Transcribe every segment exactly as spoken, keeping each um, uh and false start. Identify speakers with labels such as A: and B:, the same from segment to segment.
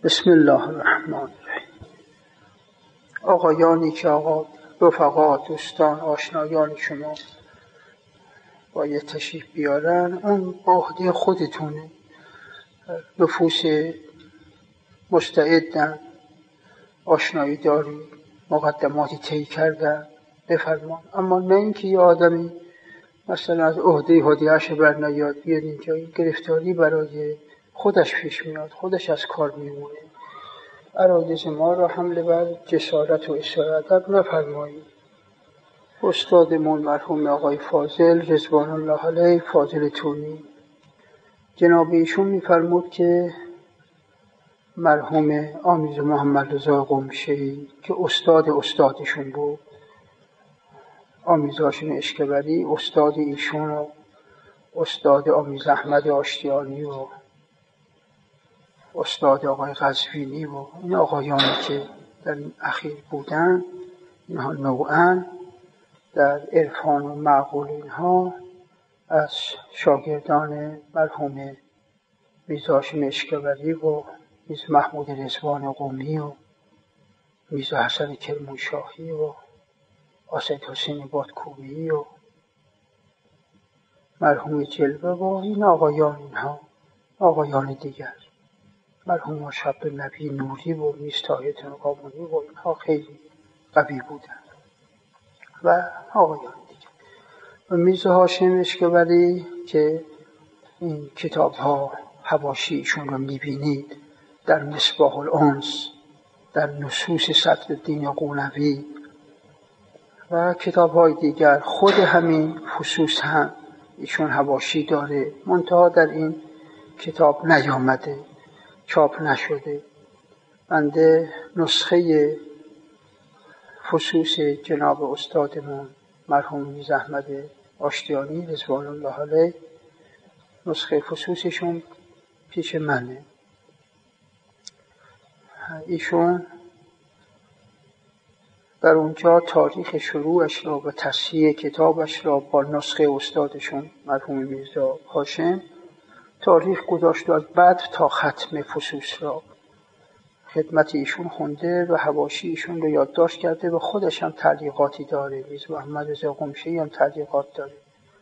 A: بسم الله الرحمن الرحیم. آقایانی که آقا رفقا، دوستان، آشنایان شما باید تشریف بیارن، اون با عهده خودتونه. نفوس مستعدن، آشنایی داری، مقدماتی طی کردن، بفرمان. اما نه اینکه یه آدمی مثلا از عهده هدیه‌اش بر نیاد بیاد اینجا، این گرفتاری برای خودش پیش میاد، خودش از کار میمونه. عرایض ما را حمله بر جسارت و اصرار ادب نفرمایید. استادمون مرحوم آقای فاضل رضوان الله علیه، فاضل تونی، جناب ایشون میفرمود که مرحوم آمیز محمد رضا قمشه‌ای که استاد استادشون بود، آمیز هاشم اشکبری، استاد ایشون و استاد آمیز احمد آشتیانی و استاد آقای قزوینی و این آقایانی که در این اخیر بودن، اینها نوعاً در عرفان و معقول اینها از شاگردان مرحوم میرزا هاشم اشکبری و میرزا محمود رضوان قمی و میرزا حسن کرمانشاهی و آسد حسین بادکوبی و مرحوم جلوه و این آقایان، اینها آقایان دیگر، مرحوم شب نبی نوری و میرزا طاهر قامونی و اینها خیلی قوی بودن و آقایان دیگر. و میرزا هاشم اشکبری که این کتاب ها حواشیشون رو میبینید در مصباح الانس، در نصوص صدرالدین قونوی و کتاب های دیگر، خود همین فصوص هم ایشون حواشی داره، منتها در این کتاب نیامده، چاپ نشده. بنده نسخه فصوص جناب استادمون مرحوم میرزا احمد آشتیانی رضوان الله علیه، نسخه فصوصشون پیش منه. ایشون در اونجا تاریخ شروعش را و تصحیح کتابش را با نسخه استادشون مرحوم میرزا هاشم تاریخ گذاشت، از بعد تا ختم فصوص را خدمت ایشون خونده و حواشی ایشون رو یادداشت کرده و خودش هم تعلیقاتی داره. میرزا محمد رضا قمشه‌ای هم تعلیقات داره.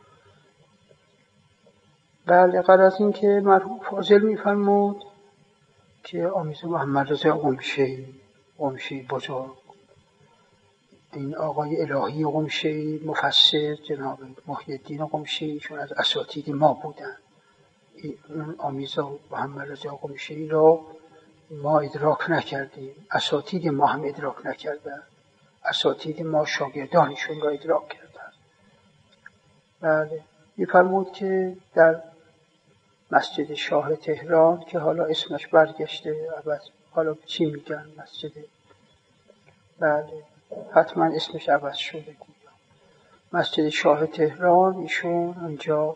A: بله، قرار از این که مرحوم فاضل میفرمود که آمیز محمد رضا قمشه‌ای، قمشه‌ای بزرگ، این آقای الهی قمشه‌ای مفسر جناب محی الدین قمشه‌ای چون از اساتید ما بودن. اون آمیز محمد رضا قمشه‌ای را ما ادراک نکردیم، اساتید ما هم ادراک نکردن، اساتید ما شاگردانشون را ادراک کردن. بله، می‌فرمود که در مسجد شاه تهران که حالا اسمش برگشته، عوض حالا چی میگن مسجد، بله حتما اسمش عوض شده، مسجد شاه تهران، ایشون اونجا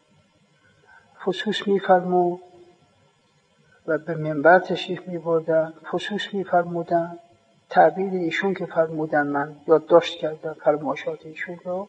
A: فصوص می‌فرمود و به منبر تشریف می‌بردن، فصوص می‌فرمودن. تعبیر ایشون که فرمودن، من یادداشت کردم فرمایشات ایشون را،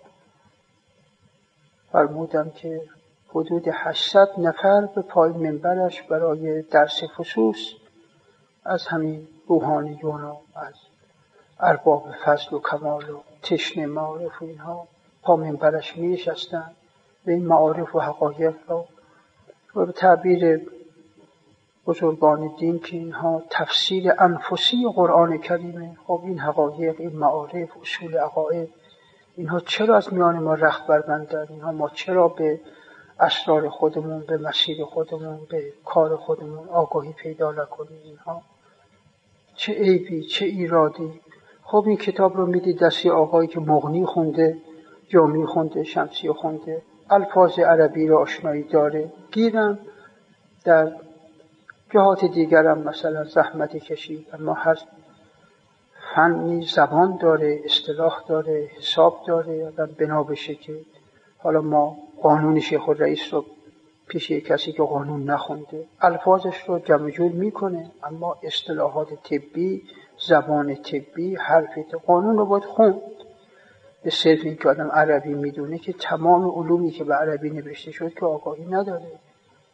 A: فرمودن که حدود هشتصد نفر به پای منبرش برای درس فصوص از همین روحانیون و از ارباب فضل و کمال و تشنه معارف و اینها پا منبرش می‌نشستن و این معارف و حقایق را و به تعبیر بزرگان دین که اینها تفسیر انفسی قرآن کریمه. خب این حقایق، این معارف، اصول عقاید، اینها چرا از میان ما رخت بربندن؟ اینها ما چرا به اسرار خودمون، به مسیر خودمون، به کار خودمون آگاهی پیدا نکنیم؟ اینها چه عیبی، چه ایرادی؟ خب این کتاب رو میدید دستی آقایی که مغنی خونده، جامی خونده، شمسی خونده، الفاظ عربی رو آشنایی داره، گیرم در جهات دیگرم مثلا زحمتی کشید، اما هر فنی زبان داره، اصطلاح داره، حساب داره. آدم بنا بشه که حالا ما قانون شیخ الرئیس رو پیش یک کسی که قانون نخونده الفاظش رو جمع جور میکنه، اما اصطلاحات طبی، زبان طبی، حرف قانون رو باید خوند. به صرف این که آدم عربی میدونه که تمام علومی که به عربی نوشته شد که آگاهی نداره.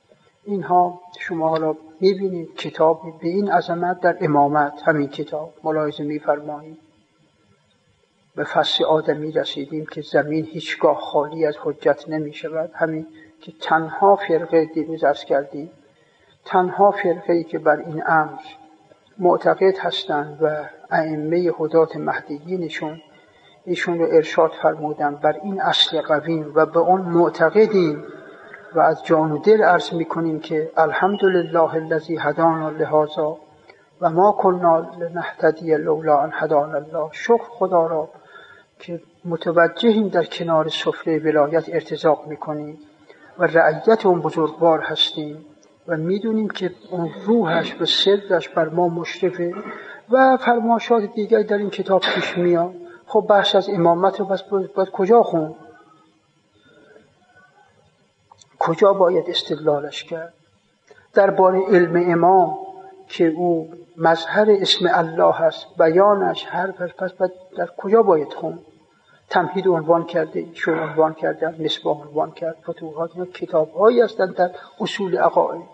A: اینها شما حالا میبینید کتاب به این عظمت در امامت، همین کتاب ملاحظه میفرمایید به فصل آدمی رسیدیم که زمین هیچگاه خالی از حجت نمی شود. همین که تنها فرقه، دیروز عرض کردیم، تنها فرقه‌ای که بر این امر معتقد هستند و ائمه هدات مهدیینشون ایشون رو ارشاد فرمودن بر این اصل قویم و به اون معتقدیم و از جان و دل عرض میکنیم که الحمدلله الذی هدانا لهذا و ما کنا لنهتدی لولا ان هدانا الله. شکر خدا را که متوجهیم در کنار سفره ولایت ارتزاق میکنیم و رعیت اون بزرگوار هستیم و میدونیم که اون روحش و سرش بر ما مشرفه و فرمایشات دیگر در این کتاب پیش میاد. خب بحث از امامت رو بس باید کجا خون؟ کجا باید استدلالش کرد؟ درباره علم امام که او مظهر اسم الله هست، بیانش هر پس در کجا باید خون؟ تمهید عنوان کرده، شون عنوان کرده، مصباح عنوان کرد، فتوحات، اینا کتاب هایی هستند در اصول عقاید.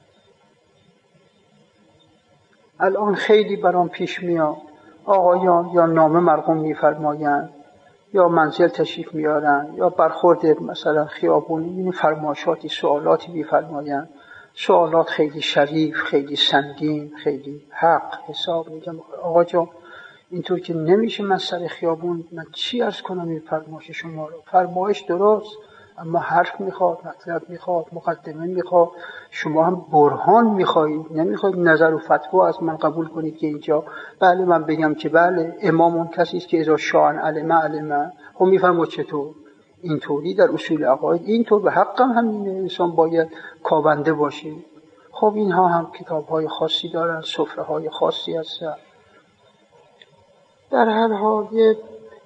A: الان خیلی برام پیش میاد آقایان یا نامه مرقوم میفرمایند یا منزل تشریف میارن یا برخورد مثلا خیابونی، این فرمایشاتی سوالاتی میفرمایند، سوالات خیلی شریف، خیلی سنگین، خیلی حق حساب. میگم آقا جان اینطور که نمیشه من سر خیابون من چی عرض کنم این فرمایش شما رو؟ فرمایش درست اما حرف میخواد، مطلب میخواد، مقدمه میخواد، شما هم برهان میخواید، نمیخواید نظر و فتوا از من قبول کنید که اینجا بله من بگم که بله امام اون کسی است که اذا شاء علم علم. خب میفرماید چطور؟ اینطوری در اصول عقاید اینطور به حقم همینه، انسان باید کاونده باشه. خب اینها هم کتاب‌های خاصی دارن، سفره‌های خاصی هستن. در هر حال یه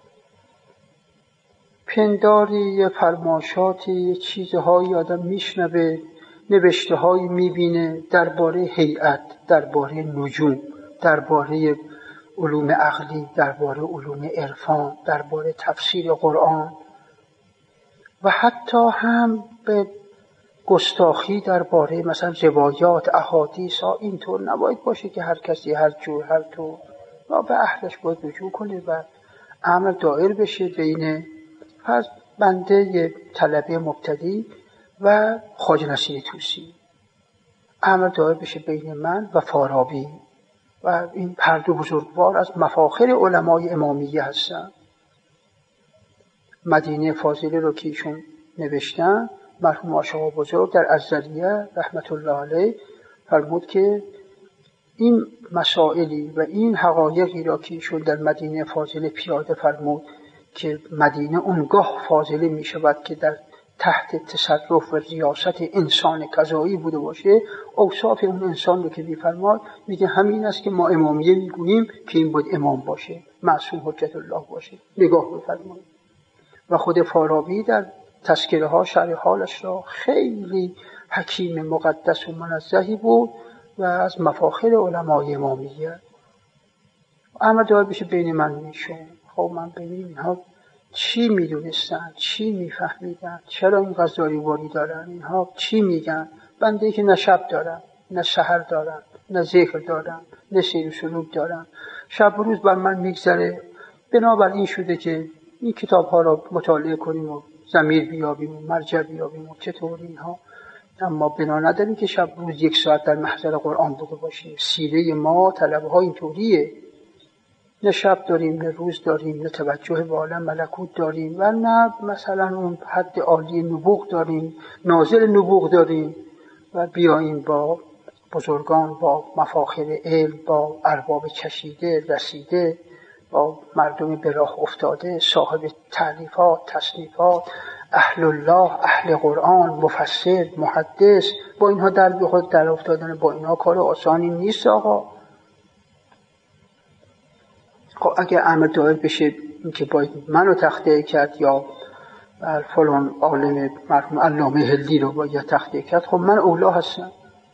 A: پنداری، یه فرمایشاتی، یه چیزهایی آدم میشنوه، نوشته‌هایی میبینه درباره هیئت، درباره نجوم، درباره علوم عقلی، درباره علوم عرفان، درباره تفسیر قرآن و حتی هم به گستاخی درباره مثلا روایات، احادیث ها. اینطور نباید باشه که هر کسی هر جور هر طور و به اهلش باید رجوع کنه و عمل دایر بشه بین پس بنده طلبه مبتدی و خواجه نصیر طوسی، عمل دایر بشه بین من و فارابی و این هر دو بزرگوار از مفاخر علمای امامیه هستن. مدینه فاضله رو که ایشون نوشتن، مرحوم آشقا بزرگ در ازلیه رحمت الله علیه فرمود که این مسائلی و این حقایقی را که ایشون در مدینه فاضله پیاده فرمود که مدینه اونگاه فاضله می شود که در تحت تصرف و ریاست انسان قضایی بوده باشه. اوصاف اون انسان رو که می‌فرماد میگه همین است که ما امامیه میگوییم که این باید امام باشه، معصوم حجت الله باشه. نگاه بفرمایید. و خود فارابی در تذکره ها شرح حالش را خیلی حکیم مقدس و منزهی بود و از مفاخر علمای امامیه. اما دار بشه بین من میشون. خب من ببینیم اینها چی میدونستن، چی میفهمیدن، چرا این غزاری واری دارن، اینها چی میگن. بنده که نه شب دارن، نه سحر دارن، نه ذکر دارن، نه سیر و سلوک دارن، شب و روز بر من میگذره. بنابراین شده که این کتاب ها را مطالعه کنیم و ضمیر بیابیم و مرجع بیابیم و چطور اینها. اما بنا نداریم که شب روز یک ساعت در محضر قرآن بوده باشیم. سیره ما طلبه ها اینطوریه، نه شب داریم، نه روز داریم، نه توجه به عالم ملکوت داریم و نه مثلا اون حد عالی نبوغ داریم، نازل نبوغ داریم و بیاییم با بزرگان، با مفاخر علم، با ارباب چشیده رسیده، با مردم به راه افتاده، صاحب تألیفات، تصنیفات، اهل الله، اهل قرآن، مفسر، محدث، با اینها در به خود در افتادن با اینها کار آسانی نیست آقا. خب اگه امر دایر بشه که باید منو تخطئه کرد یا فلان عالم مرحوم علامه هندی رو باید تخطئه کرد، خب من اولا هستم.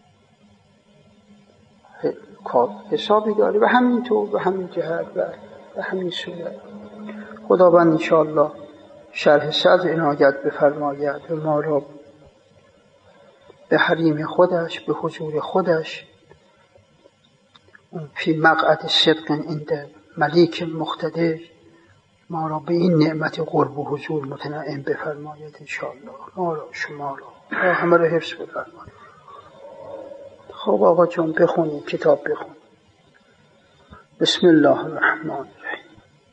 A: کار حسابی داره و همینطور و همین جهت و و همین صورت. خداوند انشاءالله شرح صدر عنایت بفرماید و ما را به حریم خودش، به حضور خودش، فی مقعد صدق عند ملیک مقتدر ما را به این نعمت قرب و حضور متنعم بفرماید انشاءالله. ما را شما را همه را حفظ بفرماید. خب آقا جون بخونیم، کتاب بخونیم. بسم الله الرحمن الرحیم.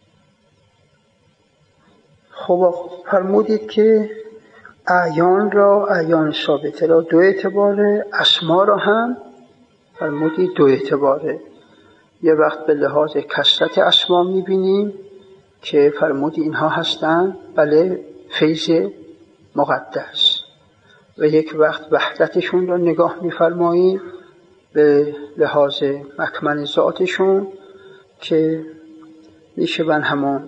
A: خب فرمودید که اعیان را، اعیان ثابته را دو اعتباره، اسما را هم فرمودید دو اعتباره. یه وقت به لحاظ کثرت اسما میبینیم که فرمودی اینها هستند بله فیض مقدس، و یک وقت وحدتشون را نگاه میفرماییم به لحاظ مکمن ذاتشون که میشه من همون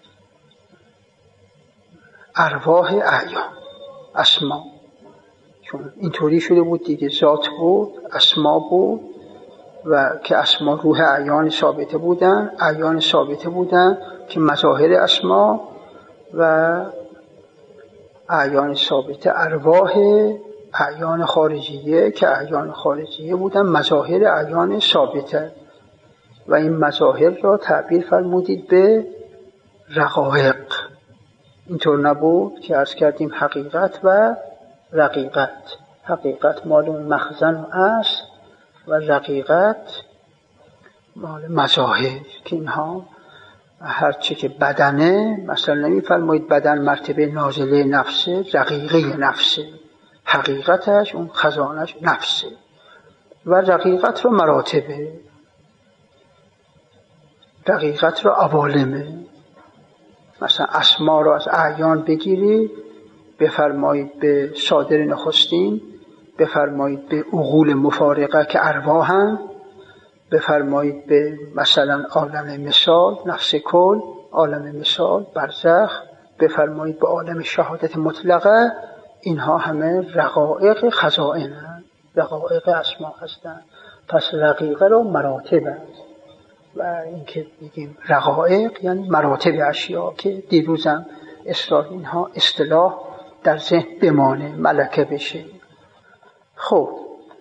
A: ارواح اعیان اسما، چون اینطوری شده بود دیگه، ذات بود، اسما بود، و که اسما روح اعیان ثابته بودن، اعیان ثابته بودن که مظاهر اسما، و اعیان ثابته ارواح اعیان خارجیه که اعیان خارجیه بودن مظاهر اعیان ثابته، و این مظاهر را تعبیر فرمودید به رقایق. اینطور نبود که عرض کردیم حقیقت و رقیقت. حقیقت مال مخزن و اصل و رقیقت مال مظاهر، که اینها هرچی که بدنه، مثلا نمی فرمایید بدن مرتبه نازله نفسه، رقیقه نفسه، حقیقتش اون خزانش نفسه، و رقیقت رو مراتبه، رقیقت رو عوالمه. مثلا اسما رو از اعیان بگیرید، بفرمایید به صادر نخستین، بفرمایید به عقول مفارقه که ارواحن، بفرمایید به مثلا عالم مثال نفس کل، عالم مثال برزخ، بفرمایید به عالم شهادت مطلقه. اینها همه رقایق خزائنن، رقایق اسما هستند. پس رقیقه رو مراتب است، و اینکه میگیم رقایق یعنی مراتب اشیا که دیروزم اصلاح اینها اصطلاح در ذهن بمانه، ملکه بشه. خب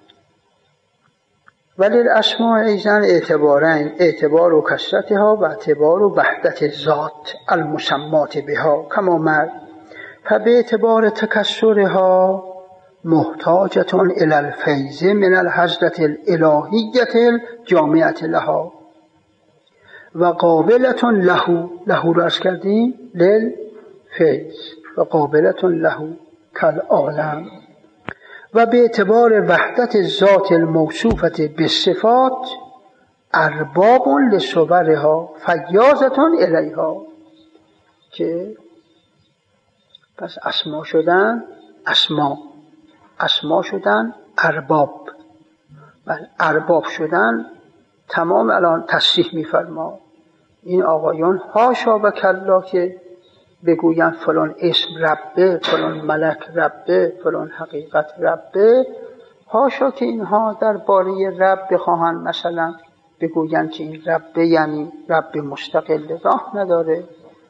A: ولی الاسماء ایضاً اعتبارین، اعتبار و کثرتها و اعتبار و وحدت ذات المسمات بها کما مر، فبه اعتبار تکثرها محتاجتون الی الفیض من الحضرت الالهیت الجامعه لها و قابلتون له، له رو ارز کردیم للفیض، و قابلتون له کالعالم، و به اعتبار وحدت ذات الموصوفت بالصفات ارباب لصورها فیاضتون الیها، که پس اسما شدن، اسما اسما شدن ارباب، و ارباب شدن تمام. الان تصریح می‌فرما این آقایون حاشا و کلا که بگوین فلان اسم ربه، فلان ملک ربه، فلان حقیقت ربه، حاشا که اینها در باره رب بخواهن مثلا بگوین که این ربه یعنی رب مستقل، راه نداره.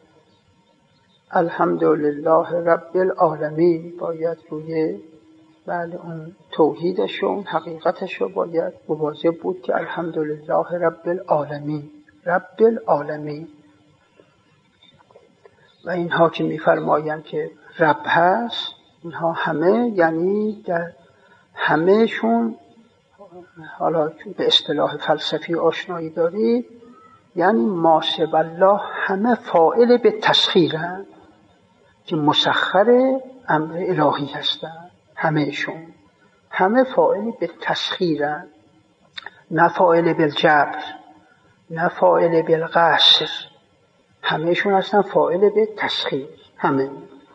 A: الحمدلله رب العالمین باید روی بله اون توحیدش و اون حقیقتش رو باید مواظب بود که الحمدلله رب العالمین، رب العالمین. و اینها که میفرمایند که رب هست، اینها همه یعنی در همهشون، حالا به اصطلاح فلسفی آشنایی دارید، یعنی ما سوی الله همه فاعل به تسخیرند که مسخر امر الهی هستند. همهشون همه فاعل به تسخیرند، نه فاعل بالجبر، نه فاعل بالقصر، همهشون هستن فاعل به تسخیر همه.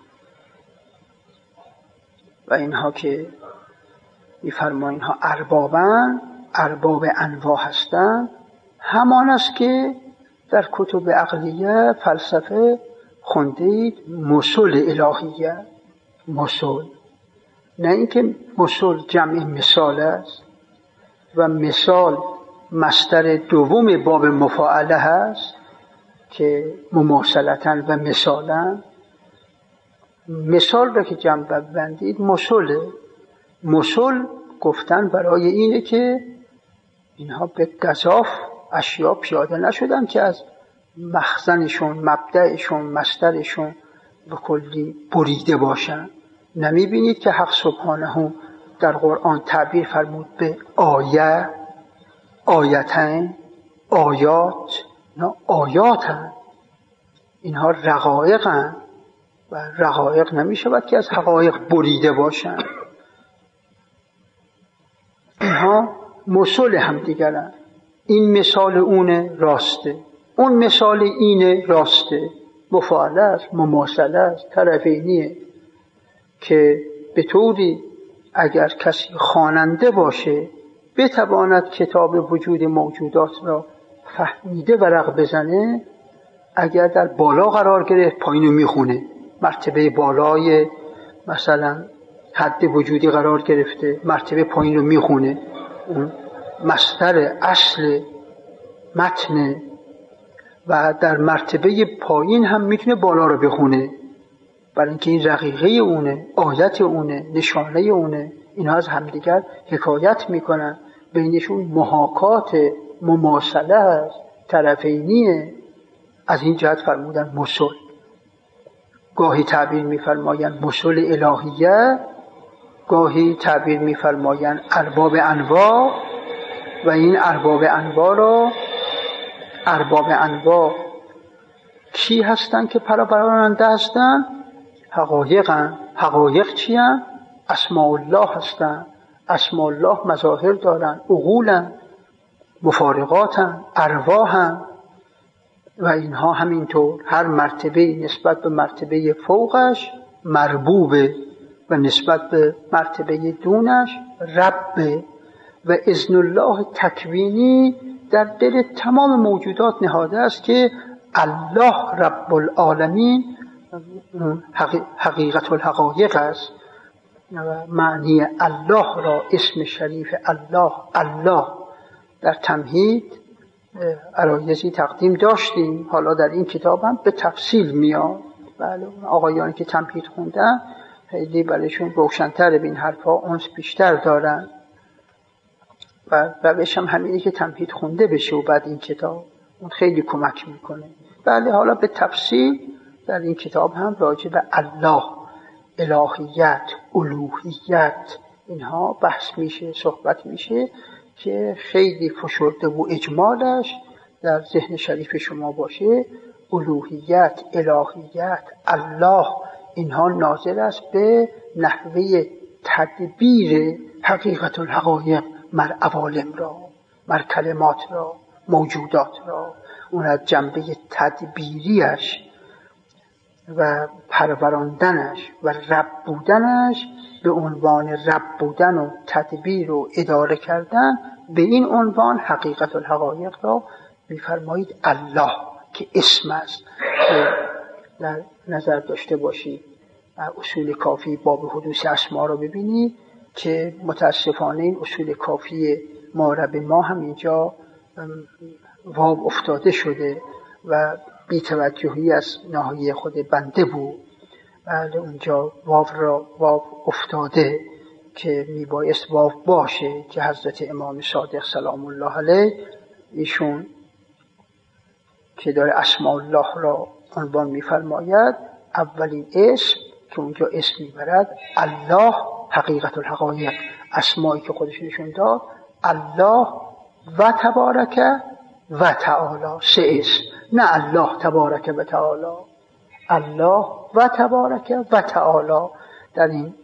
A: و اینها که می‌فرمایند اینها اربابن، ارباب انواع هستن، همان است که در کتب عقلیه فلسفه خوندید مسل الهیه، مسل، نه اینکه مسل جمع مثال است و مثال مصدر دوم باب مفاعله هست که مماثلتاً و مثالاً. مثال را که جمع بندید مسله، مسل گفتن برای اینه که اینها به گزاف اشیا پیاده نشدن که از مخزنشون، مبدأشون، مصدرشون به کلی بریده باشن. نمیبینید که حق سبحانه در قرآن تعبیر فرمود به آیه، آیتین، آیات، اینا آیات هست، اینها رقایق هست و رقایق نمیشود که از حقایق بریده باشن. اینها مثال هم دیگرن. این مثال اونه راسته، اون مثال اینه راسته، مفاعله است، مماثله است، طرفینیه که به طوری اگر کسی خواننده باشه بتواند کتاب وجود موجودات را فهمیده ورق بزنه. اگر در بالا قرار گرفت پایینو میخونه، مرتبه بالای مثلا حد وجودی قرار گرفته، مرتبه پایین رو میخونه، اون مصدر اصل متن، و در مرتبه پایین هم میتونه بالا رو بخونه، برای اینکه این رقیقه اونه، آیت اونه، نشانه اونه. اینها از همدیگر حکایت میکنن، بینشون محاکات مماثله است، طرفینیه. از این جهت فرمودن مثل. گاهی تعبیر میفرمایند مثل الهیه، گاهی تعبیر میفرمایند ارباب انواع. و این ارباب انواع را، ارباب انواع کی هستند که پروراننده هستند؟ حقایقن. حقایق چی هستند؟ اسماء الله هستند. اسماء الله مظاهر دارن، عقولن، مفارقاتن، ارواحن، و اینها همینطور هر مرتبه نسبت به مرتبه فوقش مربوبه و نسبت به مرتبه دونش ربه. و اذن الله تکوینی در دل تمام موجودات نهاده است که الله رب العالمین حقیقت الحقایق است. و معنی الله را اسم شریف الله، الله در تمهید عرایزی تقدیم داشتیم، حالا در این کتاب هم به تفصیل میاد. بله، آقایانی که تمهید خوندن خیلی برایشون روشن‌تر به این حرفا اونس بیشتر دارن و روش هم همینه که تمهید خونده بشه و بعد این کتاب اون خیلی کمک میکنه. بله، حالا به تفصیل در این کتاب هم راجع به الله، الهیت، الوهیت، اینها بحث میشه، صحبت میشه که خیلی فشرده و اجمالش در ذهن شریف شما باشه. الوهیت، الهیت، الله، اینها ناظر است به نحوه تدبیر حقیقت الحقایق مر عوالم را، مر کلمات را، موجودات را. اون از جنبه تدبیریش و پروراندنش و رب بودنش به عنوان رب بودن و تدبیر و اداره کردن، به این عنوان حقیقت الحقایق را می‌فرمایید الله که اسم است. که در نظر داشته باشید اصول کافی باب حدوث اسما رو ببینید که متاسفانه این اصول کافی ما رب ما هم اینجا واو افتاده شده و بی‌توجهی از ناحیه خود بنده بود. بله، اونجا واو را واو افتاده که میبایست واو باشه که حضرت امام صادق سلام الله علیه ایشون که داره اسماء الله را عنوان میفرماید، اولین اسم که اونجا اسم میبرد الله حقیقت الحقایق، اسمایی که خودش نشون داد الله و تبارک و تعالی، سه اسم، نه الله تبارک و تعالی، الله و تبارک و تعالی. در این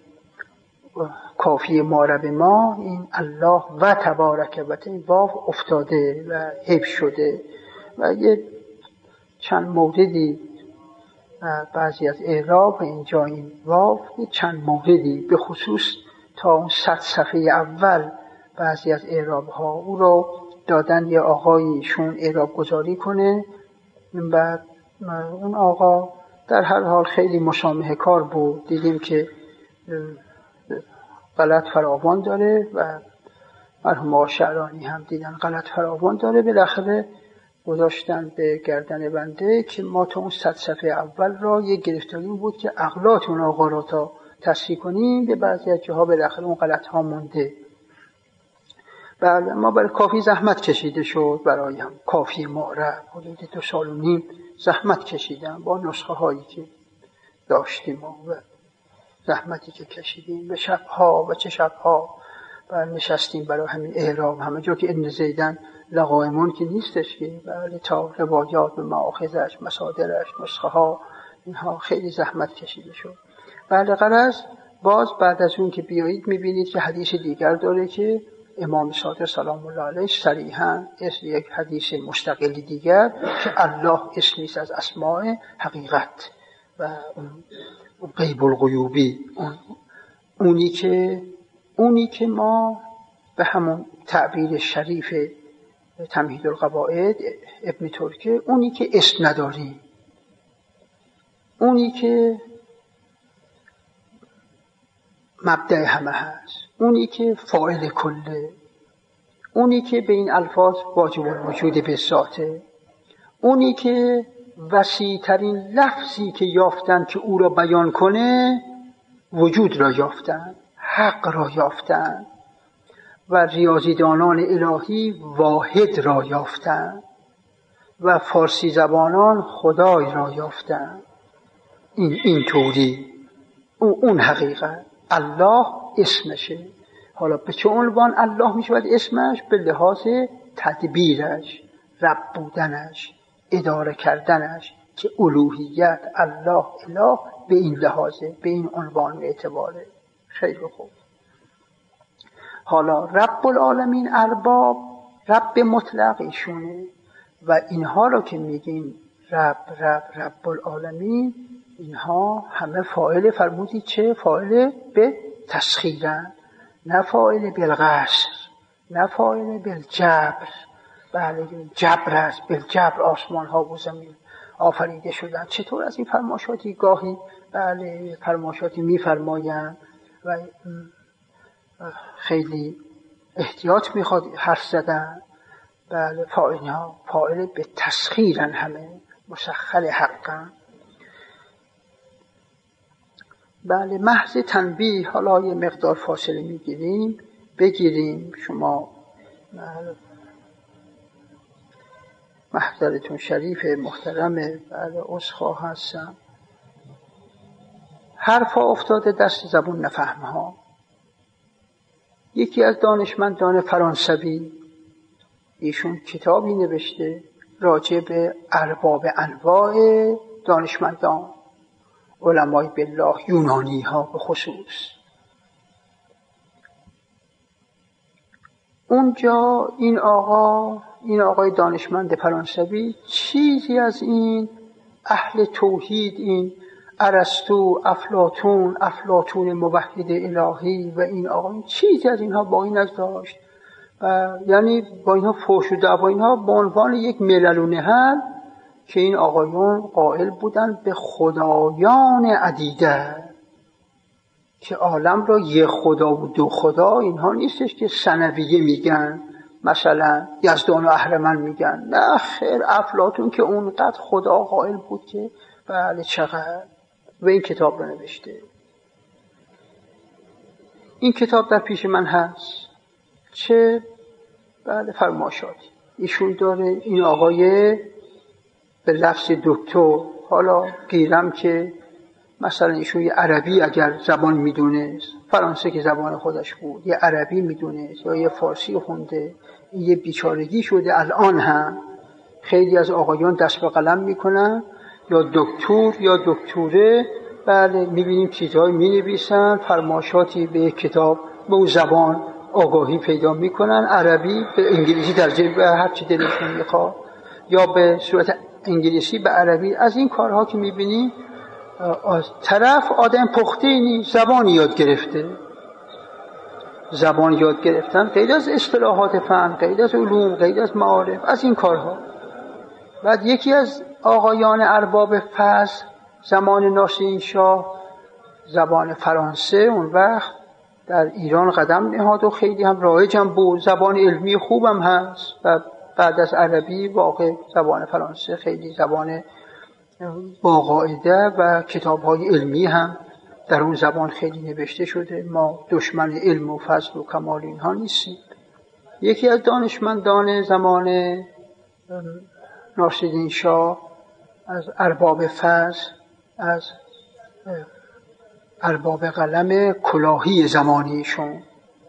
A: کافی مارب ما این الله و تبارک و تعالی واو افتاده و حفظ شده و یه چند موردی بعضی از اعراب اینجا این واو یه چند موردی به خصوص تا اون صد صفحه اول بعضی از اعراب ها او رو دادن یه آقایشون اعراب گذاری کنه. بعد اون آقا در هر حال خیلی مسامحه کار بود، دیدیم که غلط فراوان داره و مرحوم آقا شعرانی هم دیدن غلط فراوان داره. بالاخره گذاشتن به گردن بنده که ما تا اون صد صفحه اول را یک گرفتاری بود که عقلات اون آقا را تا تصحیح کنیم به بعضی از جاها بالاخره اون غلط ها مونده. بله ما برای کافی زحمت کشیده شد، برای هم کافی معرب حدود دو سال و نیم زحمت کشیدم با نسخه هایی که داشتیم و زحمتی که کشیدیم، به شبها و چه شبها بله نشستیم برای همین اعراب. همه جا که ابن زیدن لقائمون که نیستش که بله تا روایات و مآخذش، مصادرش، نسخه ها، اینها خیلی زحمت کشیده شد. بله غرض باز بعد از اون که بیایید میبینید که حدیث دیگر داره که امام صادق سلام الله علیه صریحاً اسم یک حدیث مستقل دیگر که الله اسمی است از اسماء حقیقت و اون غیب الغیوبی، اون اونی که اونی که ما به همون تعبیر شریف تمهید القواعد ابن ترکه، اونی که اسم نداریم، اونی که مبدأ همه هست، اونی که فاعل کله، اونی که به این الفاظ واجب الوجود به ذاته، اونی که وسیع ترین لفظی که یافتن که او را بیان کنه وجود را یافتن، حق را یافتن و ریاضیدانان الهی واحد را یافتن و فارسی زبانان خدای را یافتن. این این طوری اون حقیقت الله اسمشه. حالا به چه عنوان الله می شود اسمش؟ به لحاظ تدبیرش، رب بودنش، اداره کردنش، که الوهیت الله اله به این لحاظه، به این عنوان و اعتباره. خیلی خوب. حالا رب العالمین ارباب رب مطلق ایشونه و اینها رو که میگیم رب رب رب العالمین، اینها همه فاعل فرمودید چه؟ فاعل به تسخیرن، نه فاعل بالقصر، نه فاعل بالجبر. بله جبر است، بالجبر آسمان ها و زمین آفریده شدن. چطور از این فرماشاتی گاهی بله فرماشاتی میفرمایند و خیلی احتیاط میخواد حرف زدن. بله فاعل ها فاعل به تسخیرن، همه مسخر حقا. بله محض تنبیه، حالا یه مقدار فاصله میگیریم بگیریم. شما بله محضرتون شریف محترمه، بله عذرخواه هستم. حرفا افتاده دست زبون نفهمها. یکی از دانشمندان فرانسوی ایشون کتابی نوشته راجع به ارباب انواع دانشمندان، علمای بالله، یونانی ها به خصوص. اونجا این آقا این آقای دانشمند فرانسوی چیزی از این اهل توحید، این ارسطو، افلاطون، افلاطون موحد الهی و این آقا چیزی از اینها با این از داشت و یعنی با اینها فحش و دعوا اینها به عنوان یک ملل و نهل که این آقایون قائل بودن به خدایان عدیده، که عالم را یک خدا و دو خدا اینها نیستش که ثنویه میگن، مثلا یزدان و اهرمن میگن. نه خیر، افلاطون که اونقدر خدا قائل بود که بله چقدر، و این کتاب رو نوشته. این کتاب در پیش من هست، چه بله فرماشاتی ایشون داره. این آقای به لفظ دکتر، حالا گیرم که مثلا ایشون یه عربی اگر زبان میدونست، فرانسه که زبان خودش بود، یه عربی میدونست یا یه فارسی خونده، یه بیچارگی شده. الان هم خیلی از آقایان دست به قلم میکنن، یا دکتر یا دکتوره، بله میبینیم چیزهایی مینویسن، فرماشاتی به یک کتاب به اون زبان آگاهی پیدا میکنن، عربی به انگلیسی ترجمه، به هر چی دلشون میخواد، یا به صورت انگلیسی به عربی. از این کارها که میبینیم، از طرف آدم پخته نیست، زبان یاد گرفته. زبان یاد گرفتن غیر از اصطلاحات فن، غیر از علوم، غیر از معارف، از این کارها. بعد یکی از آقایان ارباب فضل زمان ناصرالدین شاه، زبان فرانسه اون وقت در ایران قدم نهاد و خیلی هم رایج هم بود، زبان علمی خوبم هست و بعد از عربی واقع زبان فرانسه خیلی زبان با قاعده و کتاب‌های علمی هم در اون زبان خیلی نوشته شده. ما دشمن علم و فضل و کمال اینها نیستیم. یکی از دانشمندان زمان ناصرالدین شاه از ارباب فضل، از ارباب قلم کلاهی زمانیشون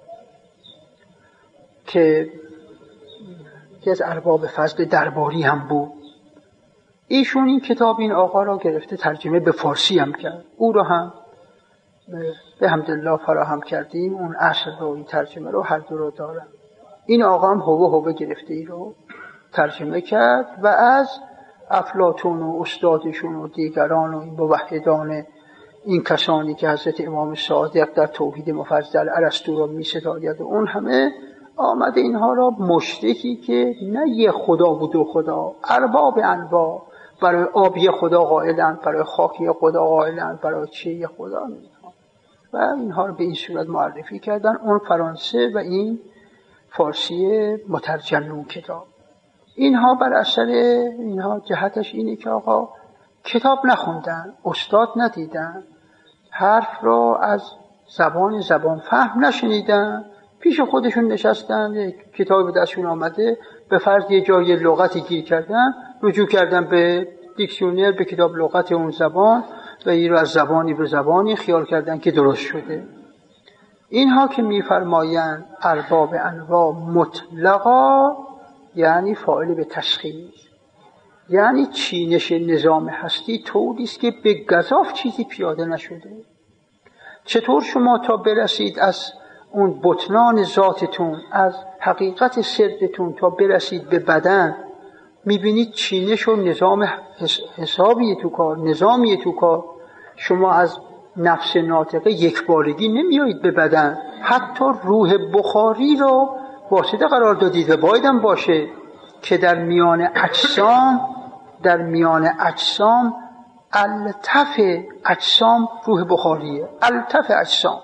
A: که یکی از ارباب فضل درباری هم بود، ایشون این کتاب این آقا را گرفته ترجمه به فارسی هم کرد. او را هم به حمدالله فراهم کردیم. اون اصل رو، این ترجمه رو هر دو رو دارم. این آقا هم هوه هوه گرفته ای رو ترجمه کرد و از افلاطون و استادشون و دیگران و این موحدان، این کسانی که حضرت امام صادق در توحید مفضل ارسطو را می ستاید، اون همه آمده اینها را مشرکی که نه یه خدا بود و خدا، ارباب انواع، برای آب یه خدا قائلند، برای خاک یه خدا قائلند، برای چه یه خدا می‌خوان و اینها رو به این صورت معرفی کردن. اون فرانسه و این فارسی مترجم اون کتاب. اینها بر اثر اینها جهتش اینه که آقا کتاب نخوندن، استاد ندیدن، حرف را از زبان زبان فهم نشنیدن، پیش خودشون نشستن، یک کتاب به دستشون آمده، به فرض یه جای لغتی گیر کردن، رجوع کردن به دیکشنر، به کتاب لغت اون زبان و این رو از زبانی به زبانی خیال کردن که درست شده. اینها که می‌فرمایند ارباب انواع مطلقا، یعنی فاعل به تسخیر، یعنی چینش نظام هستی طوری است که به گزاف چیزی پیاده نشده. چطور شما تا برسید از اون بطنان ذاتتون، از حقیقت سرتون تا برسید به بدن، میبینید چینش و نظام حسابی تو کار، نظامی تو کار. شما از نفس ناطقه یک بارگی نمیایید به بدن، حتی روح بخاری رو واسطه قرار دادید و بایدم باشه که در میان اجسام، در میان اجسام الطف اجسام روح بخاریه، الطف اجسام.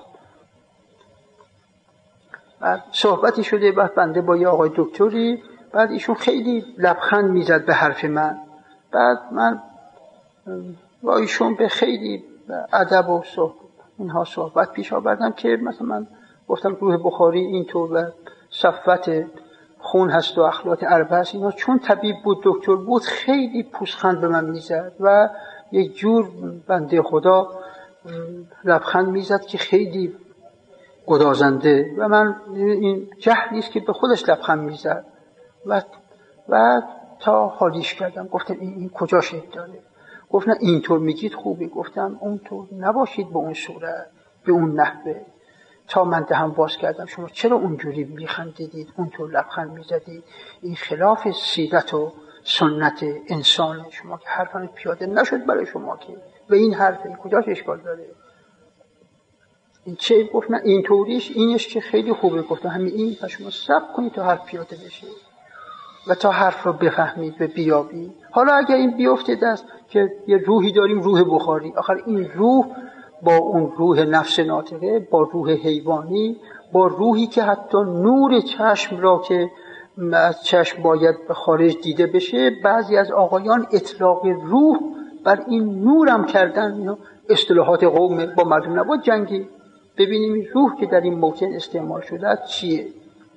A: بعد صحبتی شده بعد بنده با یه آقای دکتری، بعد ایشون خیلی لبخند میزد به حرف من، بعد من با ایشون به خیلی ادب و صحبت اینها صحبت پیش آوردم که مثلا من گفتم روح بخاری اینطور و صفت خون هست و اخلاط اربع است. اینا چون طبیب بود، دکتر بود، خیلی پوزخند به من میزد و یک جور بنده خدا لبخند میزد که خیلی گدازنده و من این جهلی است که به خودش لبخند میزد و و تا حالیش کردم. گفتم این, این کجا شد داره؟ گفتم اینطور میگید خوبه. گفتم اونطور نباشید، به اون صورت، به اون نحوه. تا من دهم باز کردم شما چرا اونجوری میخندیدید، اونطور لبخند میزدید؟ این خلاف سیرت و سنت انسان شما که حرفان پیاده نشد برای شما که و این حرف این کجاش اشکال داره؟ این چه؟ گفت نه این طوریش اینش که خیلی خوبه. گفتم همین این تا شما صبر کنید تا حرف پیاده بشه و تا حرف رو بفهمید و بیابید. حالا اگر این بیفته دست که یه روحی داریم، روح بخاری، آخر این روح با اون روح نفس ناطقه، با روح حیوانی، با روحی که حتی نور چشم را که از چشم باید به خارج دیده بشه، بعضی از آقایان اطلاق روح بر این نورم کردن. اصطلاحات قوم با مردم نباید جنگی. ببینیم این روح که در این موطن استعمال شده چیه.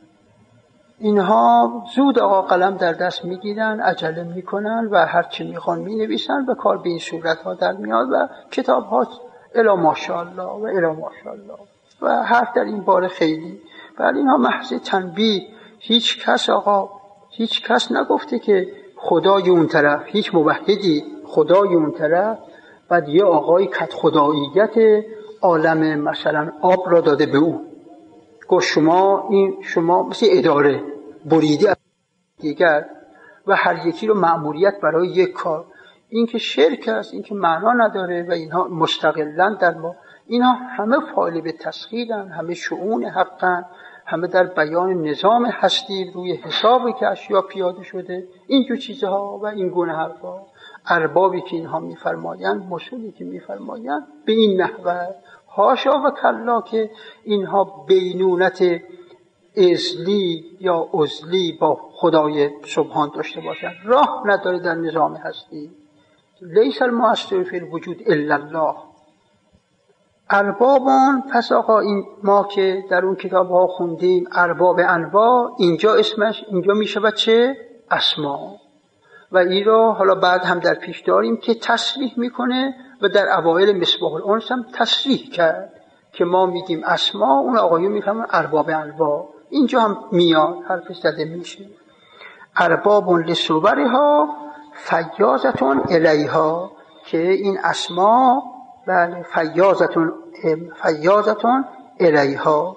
A: اینها زود آقا قلم در دست میگیرن، عجله میکنن و هر چی میخوان مینویسن و کار به این صورت ها در میاد و کتاب ها الا ماشاءالله و الا ماشاءالله و حرف در این باره خیلی. ولی اینها محض تنبیه. هیچ کس آقا هیچ کس نگفته که خدای اون طرف، هیچ موحدی خدای اون طرف بعد یه آقای کت خداییت عالم مثلا آب را داده به او، گفت شما این شما مثل اداره بریده از دیگر و هر یکی رو مأموریت برای یک کار. این که شرک است، این که معنا نداره و اینها مستقلاً در ما. اینها همه فاعل به تسخیرن، همه شؤون حقن، همه در بیان نظام هستی روی حسابی که اشیا پیاده شده. اینجور چیزها و این گونه حرفا اربابی که اینها میفرمایند، مسئولی که میفرمایند به این نحوه، حاشا و کلا که اینها بینونت ازلی یا عزلی با خدای سبحان داشته باشند. راه نداره در نظام هستی. لیس المؤثر فی الوجود الا الله. اربابان، پس آقا این ما که در اون کتاب ها خوندیم ارباب انواع، اینجا اسمش اینجا میشه چه؟ اسما. و این را حالا بعد هم در پیش داریم که تصریح میکنه و در اوایل مصباح الانس هم تصریح کرد که ما میگیم اسما، اون آقایون میفهمن ارباب انواع. اینجا هم میاد حرف زده میشه. ارباب لصورها فیاضتون الیها، که این اسما بله فیاضتون فیاضتون الیها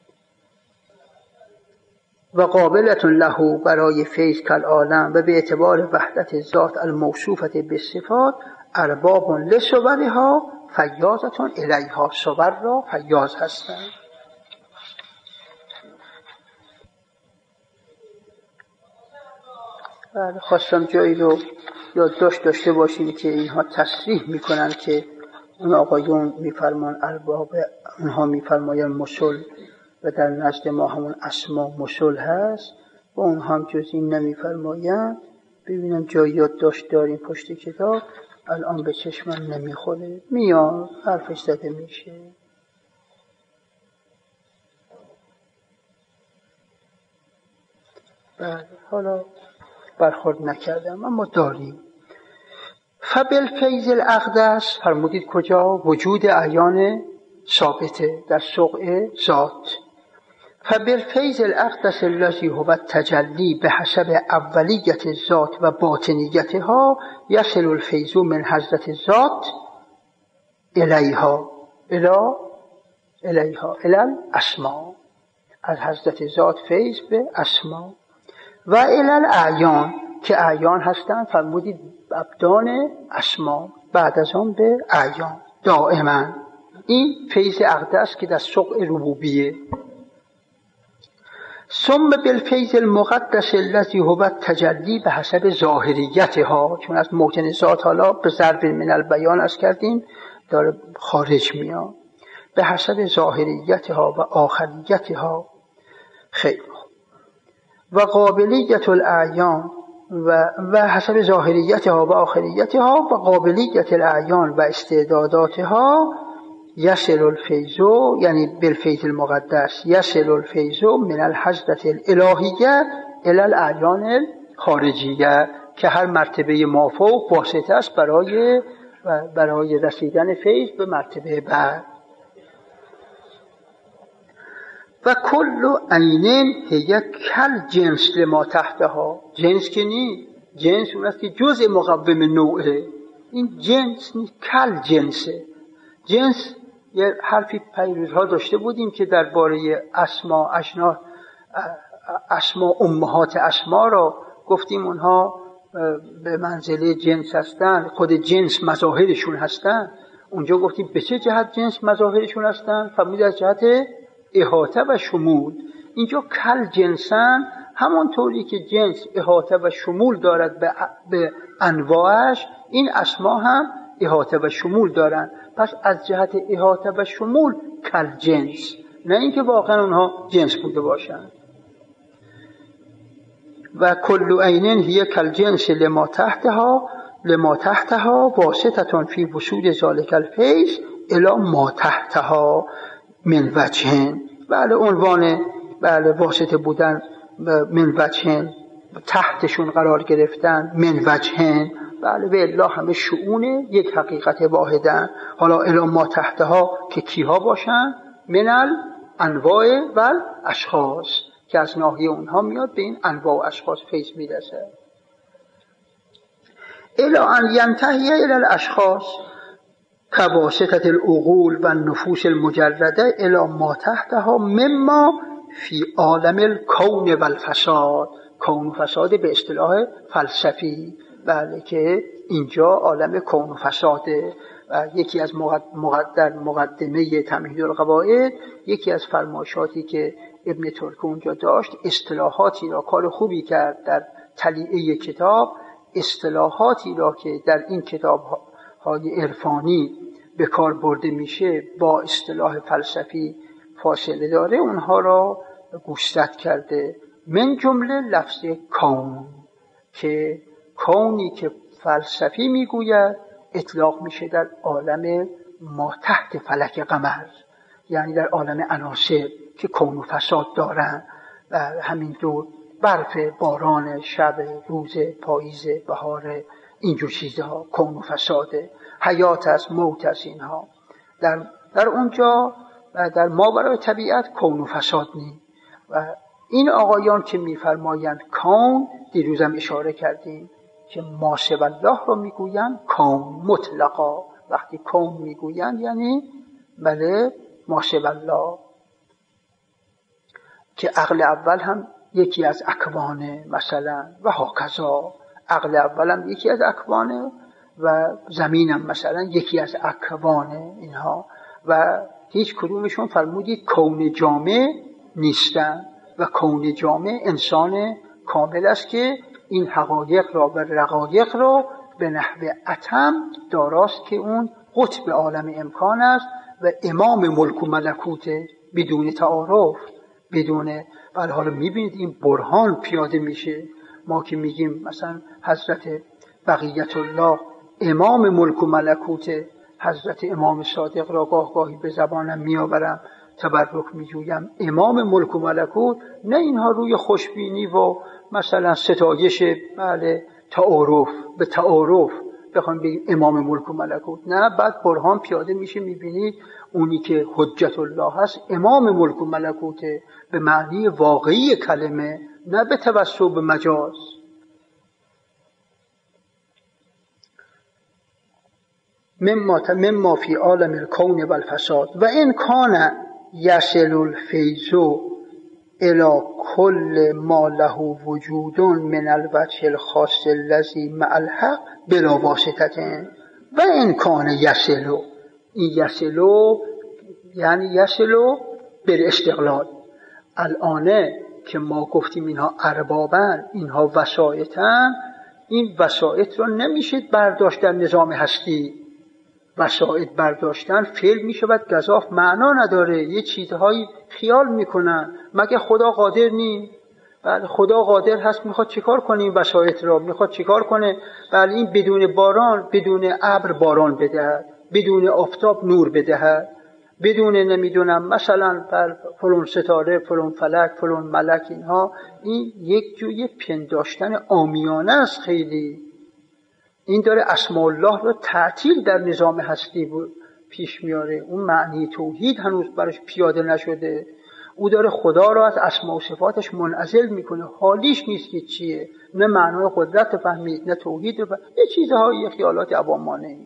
A: و قابلتون له برای فیض کالعالم و به اعتبار وحدت ذات الموصوفت بالصفات ارباب لصورها فیاضتون الیها. صور را فیاض هستند. بله خواستم جایی رو یادداشت داشته باشیم که اینها تصریح میکنن که اون آقایون میفرمان ارباب، اونها میفرماین مسل و در نزد ما همون اسما مسل هست و اونها هم جز این نمیفرماین. ببینم جایی یادداشت داریم پشت کتاب، الان به چشمم نمیخوره، میاد حرفش زده میشه. بله حالا برخورد نکردم اما داریم. فبالفیض الاقدس فرمودید کجا؟ وجود اعیان ثابته در سقع ذات. فبالفیض الاقدس الذی هو التجلی بحسب اولیت الذات و باطنیتها یصل الفیض من حضرت الذات الیها الی الیها الی الاسماء، از حضرت ذات فیض به اسما و الی الاعیان که اعیان هستند فرمودید ابدان اسما، بعد از آن به اعیان دائما. این فیض اقدس که در سقع ربوبیه. ثم بالفیض المقدس الذی هو التجلی به حسب ظاهریتها، چون از موطن ذات حالا به ضرب من البیان از کردیم داره خارج میاد، به حسب ظاهریتها و آخریتها. خیلی و قابلیت الاعیان و و حسب ظاهریتها و آخریتها و قابلیت الاعیان و استعداداتها یصل الفیض، یعنی بالفیض المقدس یصل الفیض من الحضرت الالهیه الی الاعیان الخارجیه، که هر مرتبه مافوق واسطه است برای برای رسیدن فیض به مرتبه بعد. و کل عینین هی کل جنس لما تحتها، جنس که نی، جنس اون است که جزء مقوم نوعه، این جنس نی، کل جنسه. جنس یه حرفی پیروزها داشته بودیم که درباره اسما اشنا اسما امهات اسما را گفتیم اونها به منزله جنس هستن، خود جنس مظاهرشون هستن. اونجا گفتیم به چه جهت جنس مظاهرشون هستن؟ فرمود از جهت احاطه و شمول. اینجا کل جنسن، همانطوری که جنس احاطه و شمول دارد به, به انواعش، این اسما هم احاطه و شمول دارن. پس از جهت احاطه و شمول کل جنس، نه اینکه واقعا اونها جنس بوده باشند. و کل عینین هی کل جنس لما تحتها لما تحتها واسطتون فی وصول ذالک الفیض الی ما تحتها من وجهن. بله عنوان بله واسطه بودن من وجهن، تحتشون قرار گرفتن من وجهن. بله به الله همه شؤون یک حقیقت واحدن. حالا الی ما تحتها که کیها باشن؟ من الانواع و اشخاص، که از ناحیه اونها میاد به این انواع و اشخاص فیض میرسه. الی ان ینتهی الی الاشخاص کواسطت العقول و النفوس المجرده الی ما تحتها مما فی عالم الکون و الفساد. کون و فساد به اصطلاح فلسفی، بله که اینجا عالم کون و فساده. و یکی از مقدر مقدمه تمهید القواعد، یکی از فرمایشاتی که ابن ترک اونجا داشت، اصطلاحاتی را کار خوبی کرد در تلیعه کتاب، اصطلاحاتی را که در این کتاب های عرفانی به کار برده میشه با اصطلاح فلسفی فاصله داره، اونها را گوشزد کرده. من جمله لفظ کون، که کونی که فلسفی میگوید اطلاق میشه در عالم ما تحت فلک قمر، یعنی در عالم عناصر که کون و فساد دارن و همینطور برف، باران، شب، روز، پاییز، بهار، اینجور چیزها کون و فساده، حیات است، موت است. اینها در در اونجا در ماورای طبیعت کون و فساد نی. و این آقایان که میفرمایند کون، دیروزم اشاره کردیم که ما سوی الله رو میگویند کون مطلقا. وقتی کون میگویند یعنی بله ما سوی الله، که عقل اول هم یکی از اکوانه مثلا و هاکذا. عقل اول هم یکی از اکوانه و زمین هم مثلا یکی از اکوانه اینها، و هیچ کدومشون فرمودید کون جامع نیستن. و کون جامع انسان کامل است که این حقایق را و رقایق را به نحو اتم داراست، که اون قطب عالم امکان است و امام ملک و ملکوت بدون تعارف، بدون. ولی حالا میبینید این برهان پیاده میشه. ما که میگیم مثلا حضرت بقیت الله امام ملک و ملکوت، حضرت امام صادق را گاه گاهی به زبانم میآورم، تبرک میجویم امام ملک و ملکوت، نه اینها روی خوشبینی و مثلا ستایش بله تعارف به تعارف بخوام بگیم امام ملک و ملکوت، نه. بعد برهان پیاده میشه، میبینید اونی که حجت الله هست امام ملک و ملکوت به معنی واقعی کلمه، نه به توسط به مجاز. مما مما فی عالم الکون و الفساد و ان کان یصل الفیض الی کل ما له وجود من الوجه الخاص الذی مع الحق بلا واسطه. و ان کان یصل، این یصل یعنی یصل بالاستقلال. الانه که ما گفتیم اینها اربابن، اینها وسایطن، این وسایط رو نمیشه برداشت در نظام هستی. وسایط برداشتن فعل میشود گزاف، معنا نداره. یه چیزهایی خیال میکنن مگه خدا قادر نی؟ بله خدا قادر هست. میخواد چیکار کنه این وسایط را؟ میخواد چیکار کنه؟ بله این بدون باران، بدون ابر باران بدهد، بدون آفتاب نور بدهد، بدون نمیدونم مثلا فلان ستاره، فلان فلک، فلان ملک. اینها این یک جوی پنداشتن عامیانه است. خیلی این داره اسماء الله رو تعطیل در نظام هستی پیش میاره. اون معنی توحید هنوز براش پیاده نشده. او داره خدا رو از اسماء و صفاتش منعزل میکنه، حالیش نیست که چیه، نه معنای قدرت فهمید، نه توحید رو فهمید. یه چیزهایی، خیالات عوامانه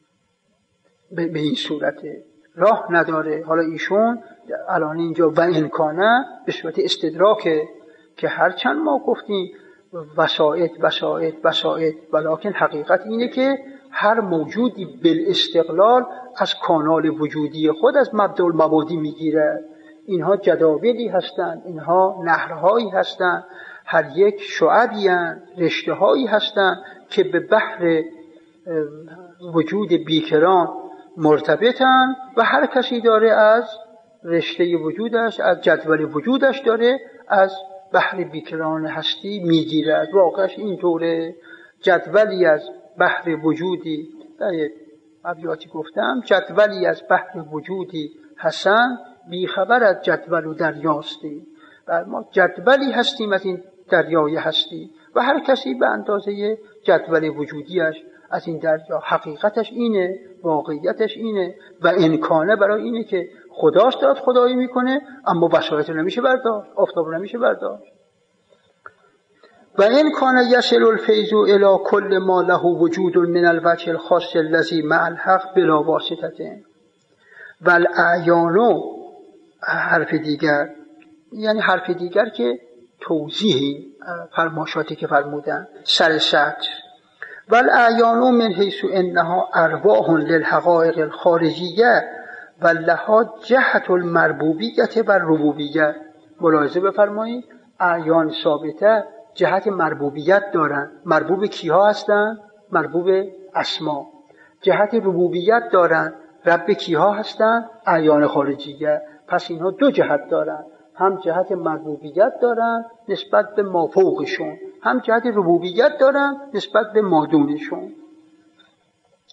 A: به, به این صورته راه نداره. حالا ایشون الان اینجا و امکانه به صورت استدراکه که هرچند ما گفتیم وسائط وسائط وسائط، ولیکن حقیقت اینه که هر موجودی بالاستقلال از کانال وجودی خود از مبدأ المبادی میگیره. اینها جداولی هستند، اینها نهرهایی هستند، هر یک شعبی هستند، رشته هایی هستند که به بحر وجود بیکران مرتبطن و هر کسی داره از رشته وجودش، از جدول وجودش داره از بحر بیکران هستی میگیرد. واقعش اینطوره. جدولی از بحر وجودی، در ابیاتی گفتم، جدولی از بحر وجودی حسن بیخبر از جدول و دریاستی. بر ما جدولی هستیم از این دریای هستی و هر کسی به اندازه جدول وجودیش از این دریا. حقیقتش اینه، واقعیتش اینه و امکانه برای اینه که خداش داد خدایی میکنه، اما وسایط رو نمیشه برداشت، آفتاب رو نمیشه برداشت. و امکانه یصل الفیض الی کل ما له وجود من الوجه الخاص الذی مع الحق بلا واسطه. و الاعیان، حرف دیگر، یعنی حرف دیگر که توضیح فرماشاتی که فرمودن سر سطر. و الاعیان من حیث انها ارواح للحقائق الخارجیه و لها جهت المربوبیت و ربوبیت. ملاحظه بفرمایید، اعیان ثابته جهت مربوبیت دارن. مربوب کیها هستن؟ مربوب اسما. جهت ربوبیت دارن. رب کیها هستن؟ اعیان خارجیه. پس اینها دو جهت دارن، هم جهت مربوبیت دارن نسبت به ما فوقشون، هم جهت ربوبیت دارن نسبت به ما دونشون.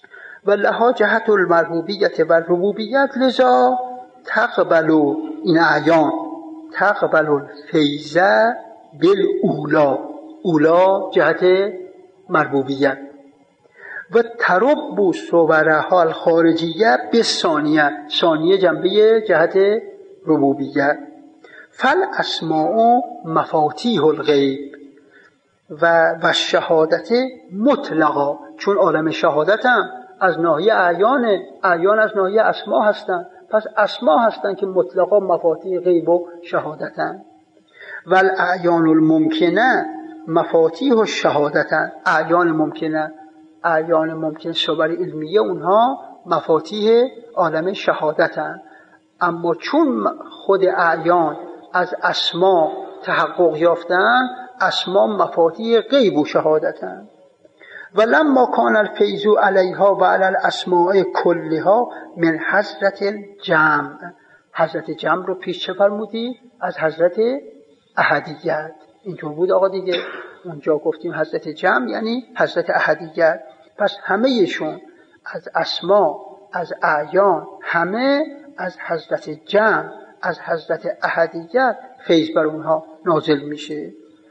A: و لها جهت المربوبیت و ربوبیت، لذا تقبل این اعیان تقبل الفیض بالاولا، اولا جهت مربوبیت، و ترب صورها الخارجیه به ثانیه، ثانیه جنبه جهت ربوبیت. فل اسماء مفاتیح الغیب و و شهادت مطلقا، چون عالم شهادت هم از ناحیه اعیان، اعیان از ناحیه اسما هستن، پس اسما هستن که مطلقا مفاتیح غیب و شهادتن. و الاعیان الممکنه مفاتیح و شهادتن، اعیان ممکنه، اعیان ممکن صور علمیه اونها مفاتیح عالم شهادتن. اما چون خود اعیان از اسما تحقق یافتن، اسما مفاتیح غیب و شهادتن. ولما کان الفیض علیها و علی الاسماء کلها من حضرت الجمع، حضرت جمع رو پیش چه فرمودی؟ از حضرت احدیت. اینطور بود آقا دیگه، اونجا گفتیم حضرت جمع یعنی حضرت احدیت. پس همه‌شون از اسما، از اعیان، همه از حضرت جمع، از حضرت احدیت فیض بر اونها نازل میشه.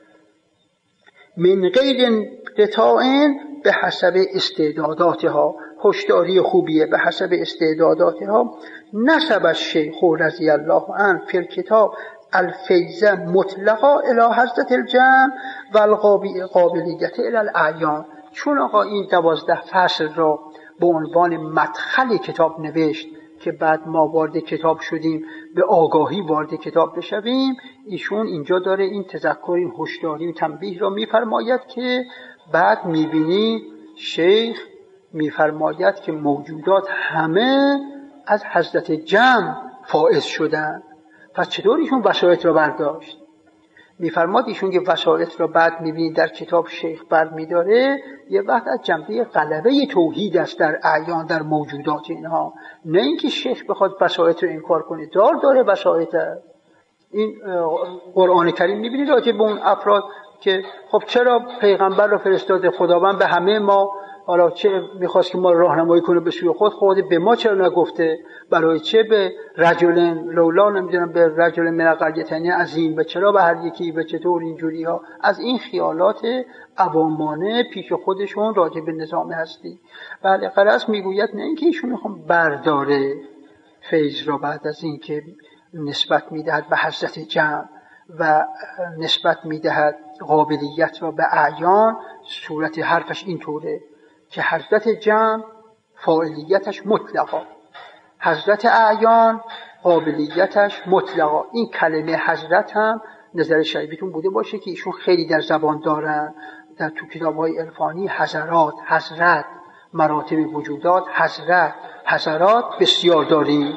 A: من غیر قطاع به حسب استعداداتها، هشداری خوبیه، به حسب استعداداتها. نسب الشیخ رضی الله عنه فی الکتاب الفیض مطلقا الی حضرت الجمع و القابلیت الی الاعیان. چون آقا این دوازده فصل را به عنوان مدخل کتاب نوشت که بعد ما وارد کتاب شدیم به آگاهی وارد کتاب بشویم، ایشون اینجا داره این تذکر، این هشداری و تنبیه را میفرماید که بعد میبینی شیخ میفرماید که موجودات همه از حضرت جمع فائز شدن. پس چطور ایشون وسایط را برداشت؟ میفرماد ایشون که وسایط را بعد میبینید در کتاب شیخ بر میداره، یه وقت از جنبه غلبه توحید است در اعیان، در موجودات اینها، نه اینکه شیخ بخواد وسایط رو انکار کنه، دار داره وسایط. این قرآن کریم میبینید راجع به اون افراد که خب چرا پیغمبر رو فرستاده خداوند به همه ما، حالا چه میخواست که ما راهنمایی کنه به سوی خود، خود به ما چرا نگفته؟ برای چه به رجلن لولا نمیدونم به رجل من القریتین عظیم، و چرا به هر یکی و چطور اینجوری ها؟ از این خیالات عوامانه پیش خودشون راجع به نظام هستی. بله غرض میگوید نه اینکه ایشون میخوام برداره فیض را بعد از این که نسبت میدهد به حضرت جمع و نسبت میدهد قابلیت را به اعیان، صورت حرفش اینطوره که حضرت جمع فاعلیتش مطلقا، حضرت اعیان قابلیتش مطلقا. این کلمه حضرت هم نظر شریفتون بوده باشه که ایشون خیلی در زبان دارن، در تو کتاب‌های عرفانی حضرات، حضرت، مراتب وجودات، حضرت، حضرات بسیار داریم.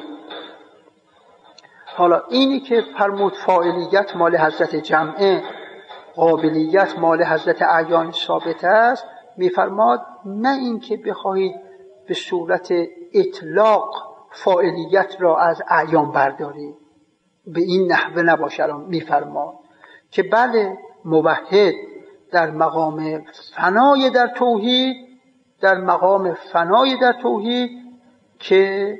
A: حالا اینی که فرمود فاعلیت مال حضرت جمعه، قابلیت مال حضرت اعیان ثابت است، میفرماد نه این که بخواهید به صورت اطلاق فاعلیت را از اعیان بردارید، به این نحوه نباشه. میفرماد که بله موحد در مقام فنای در توحید، در مقام فنای در توحید که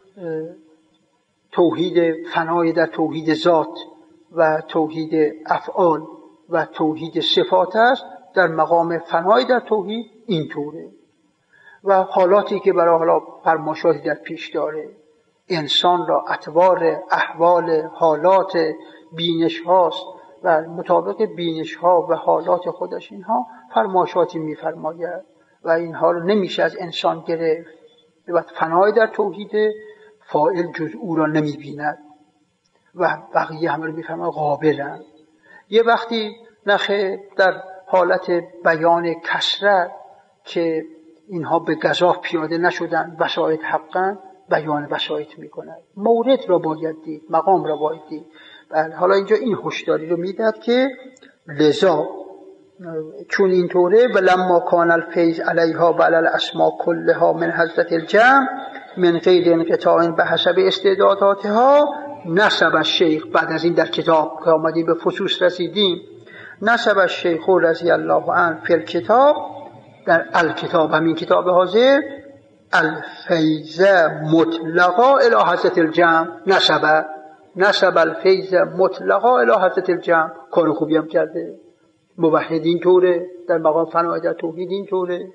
A: توحید فنای در توحید ذات و توحید افعال و توحید صفات است، در مقام فنای در توحید اینطوره. و حالاتی که برای حالا فرماشاتی در پیش داره، انسان را اطوار احوال حالات بینش هاست و مطابق بینش ها و حالات خودش اینها فرماشاتی میفرماید و اینها رو نمیشه از انسان گرفت. و فنای در توحید فاعل جز او را نمیبیند و بقیه همه رو میفرماید قابلن. یه وقتی نخه در حالت بیان کسرت که اینها به گزاف پیاده نشدن، وسایط حقا بیان وسایط میکنند. مورد را باید دید، مقام را باید دید. بله حالا اینجا این هشداری رو میداد که لذا چون اینطوره و لما کان الفیض علیها و علی الاسماء کلها من حضرت الجمع من غیر انقطاع به حسب استعداداتها، نسب الشیخ، بعد از این در کتاب که آمدیم به فصوص رسیدیم، نسب الشیخ رضی الله عنه فی الکتاب، در الکتاب همین کتاب حاضر، الفیض مطلقا الی حضرت الجمع نسب نسب الفیض مطلقا الی حضرت الجمع. کار خوبی هم کرده. موحدین طوره، در مقام فنای در توحید این طوره.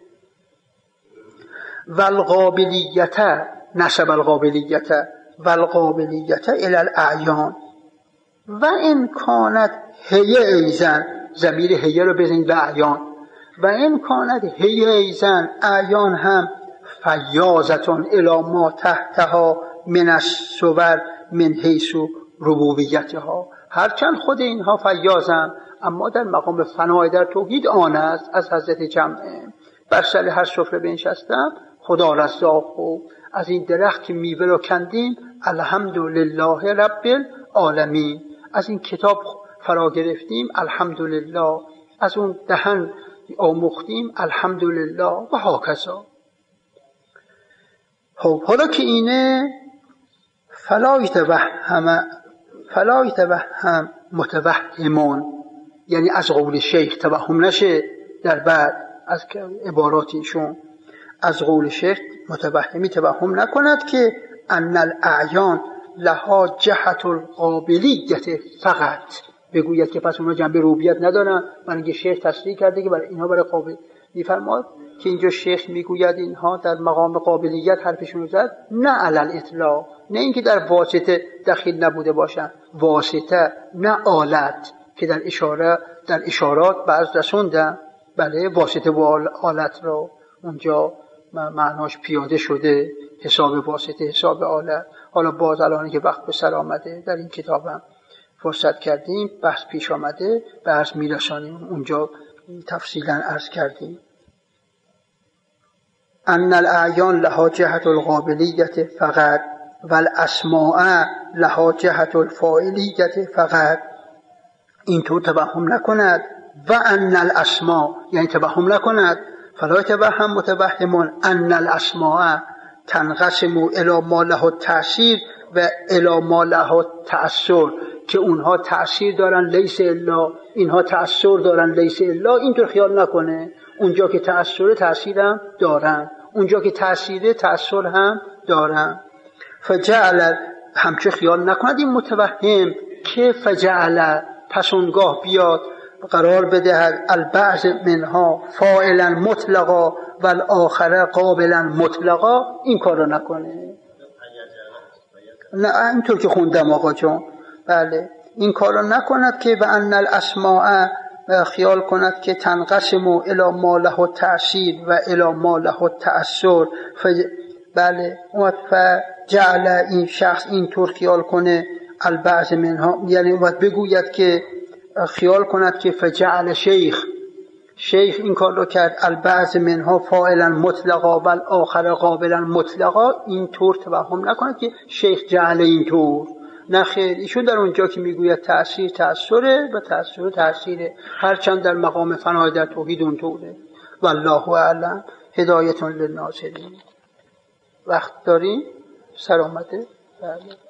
A: والقابلیت نسب القابلیت والقابلیت الی الاعیان و ان کانت هی ایزن، ضمیر هی رو بزنید به اعیان، و ان کانت هی ایزن اعیان هم فیاضتون الی ما تحتها من الصور من حیث ربوبیتها. هرچند خود اینها فیاضن اما در مقام فنای در توحید آن است از حضرت جمعه. بر سر هر سفره بنشستم خدا رزاق و از این درخت که میوه رو کندیم الحمدلله رب العالمین، از این کتاب فرا گرفتیم الحمدلله، از اون دهن آموختیم الحمدلله و هاکذا. خب حالا که اینه فلا یتوهم فلا یتوهم متوهمون، یعنی از قول شیخ توهم نشه در بعد از عباراتیشون، از قول شیخ متوهمی توهم نکند که ان الاعیان لها جهت القابلیت فقط، بگوید که پس اونها جنبه ربوبیت ندارن. من اینکه شیخ تصریح کرده که برای اینها برای قابل میفرماد که اینجا شیخ میگوید اینها در مقام قابلیت حرفشون زد، نه علل اطلاق، نه اینکه در واسطه دخیل نبوده باشن، واسطه نه آلت که در اشاره در اشارات بعض رسوندن، بله واسطه و آلت را اونجا معناش پیاده شده، حساب واسطه حساب آلت. حالا باز الان که وقت به سر آمده در این کتابم فرصت کردیم بحث پیش آمده بحث میرسانیم، اونجا تفصیلا عرض کردیم. ان الاعیان لها جهت القابلیت فقط والاسماء لها جهت الفاعلیت فقط. اینطور توهم نکند. و ان الاسماء یعنی توهم نکند فلا يتوهم متوهم ان الاسماء تنقسم الی ما له التأثیر و الی ما له التأثر، که اونها تأثیر دارن لیس الا، اینها تأثیر دارن لیس الا. اینطور خیال نکنه اونجا که تأثیر تأثیر هم دارن، اونجا که تأثیر تأثیر هم دارن. فجعل همچه خیال نکند این متوهم که فجعل پس اونگاه بیاد قرار بدهد البعض منها فاعلا مطلقا و الاخر قابلا مطلقا، این کار رو نکنه. نه اینطور که خوندم آقا جان، بله این کار رو نکند که به ان الاسماء خیال کند که تنقسم الی ما له التأثیر و الی ما له التأثر. بله اون فجعل این شخص اینطور خیال کنه البعض منها، یعنی اون بگوید که خیال کند که فجعل شیخ شیخ این کار رو کرد البعض منها فاعلا مطلقا و الاخر قابلا مطلقا، اینطور توهم نکند که شیخ جعل اینطور، نه خیر، ایشون در اونجا که میگوید تأثیر تأثیره و تأثیر تأثیره، هرچند در مقام فنای در توحید اونطوره. والله اعلم. هدایتون للناصرین. وقت داریم؟ سر آمده؟ بله.